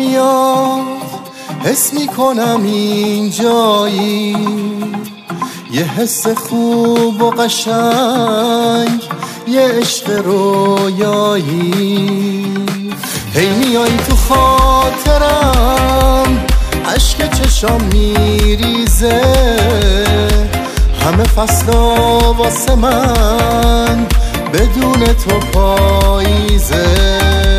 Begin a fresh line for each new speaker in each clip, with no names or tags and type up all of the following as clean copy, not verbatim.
میاد حس میکنم اینجایی، یه حس خوب و قشنگ، یه عشق رویایی. هی میای تو خاطرم، اشک چشام میریزه، همه فصلا واسه من بدون تو پاییزه.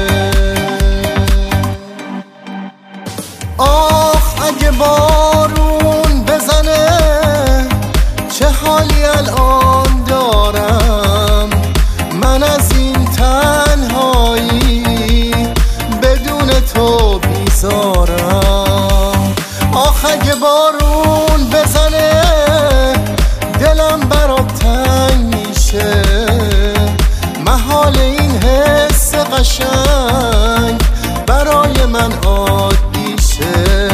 آخ اگه بارون بزنه چه حالی الان دارم، من از این تنهایی بدون تو بیزارم. آخ اگه بارون بزنه دلم برات تنگ میشه، محال این حس قشنگ برای من عادی شه.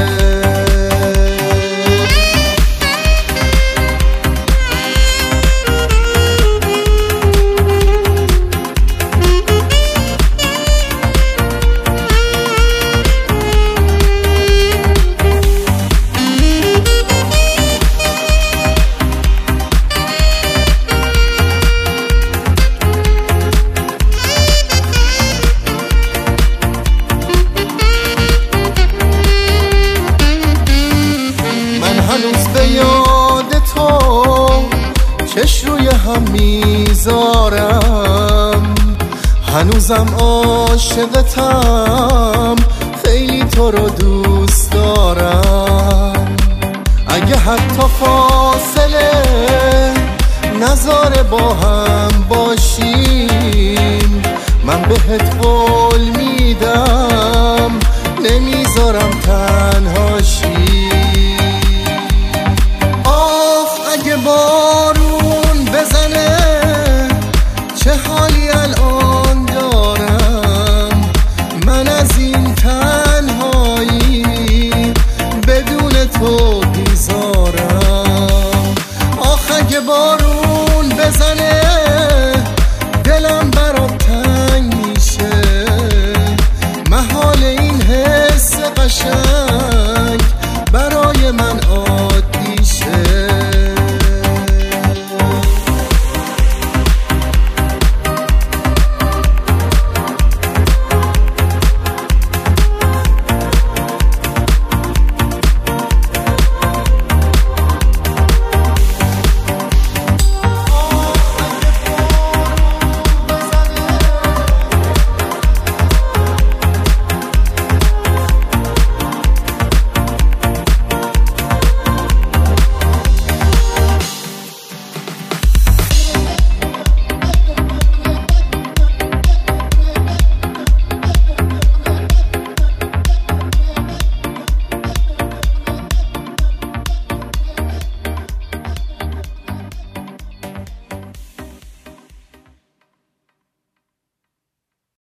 هنوز به یاد تو چش روی هم میذارم، هنوزم عاشقتم، خیلی تو رو دوست دارم. اگه حتی فاصله نذاره با هم باشیم، من بهت